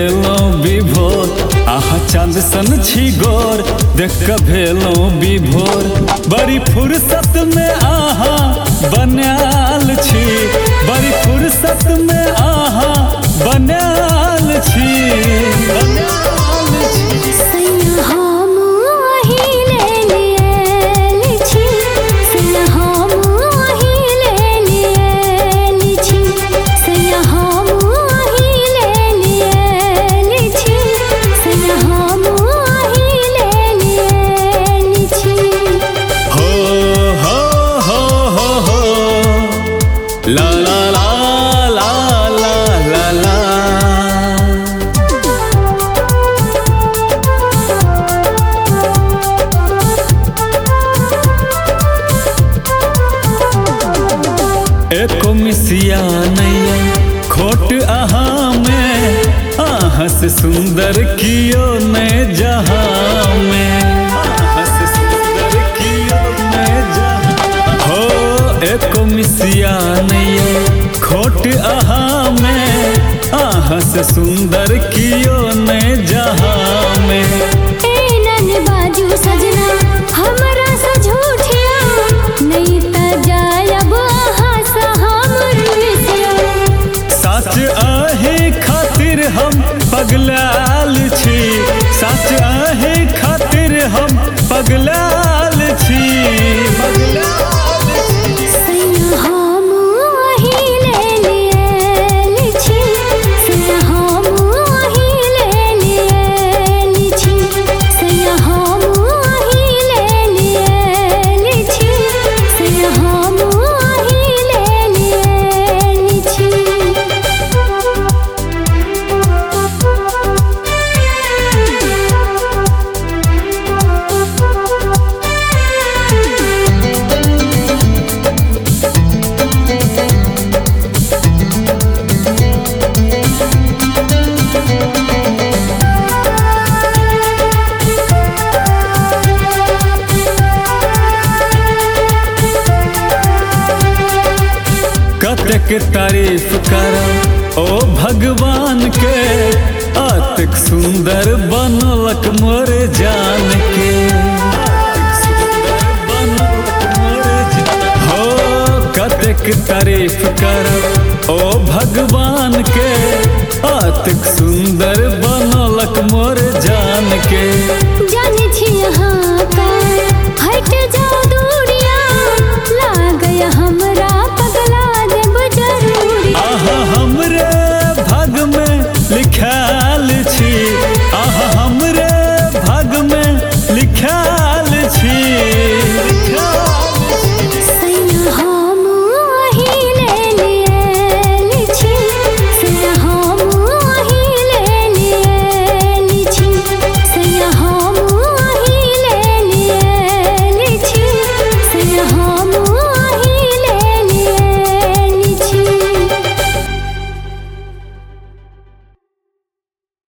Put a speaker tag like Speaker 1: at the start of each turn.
Speaker 1: भेलो विभोर आहा चांद सन छी गोर देख के भेलो विभोर बड़ी फुर्सत में आहा बनाल छी बड़ी फुर्सत में आहा बनाल छी ला ला ला ला ला ला ला एको मिसिया नैया खोट आहा में आहा से सुंदर कियो ने जहां में आहा से सुंदर कियो ने जहां हो एको मिसिया नैया खोट आहा में आहा से सुंदर कियो ने जहां में
Speaker 2: बाजू सजना हमरा से झूठिया नहीं त जायब आहा से हमर मिसिया
Speaker 1: सच आहे खातिर हम पगलाल छी सच आहे खातिर हम पगलाल छी के तारीफ करो ओ भगवान के अतिक सुंदर बनलक मोर जान के हो कतेक तारीफ करो ओ भगवान के अतिक सुंदर बनलक मोर जान के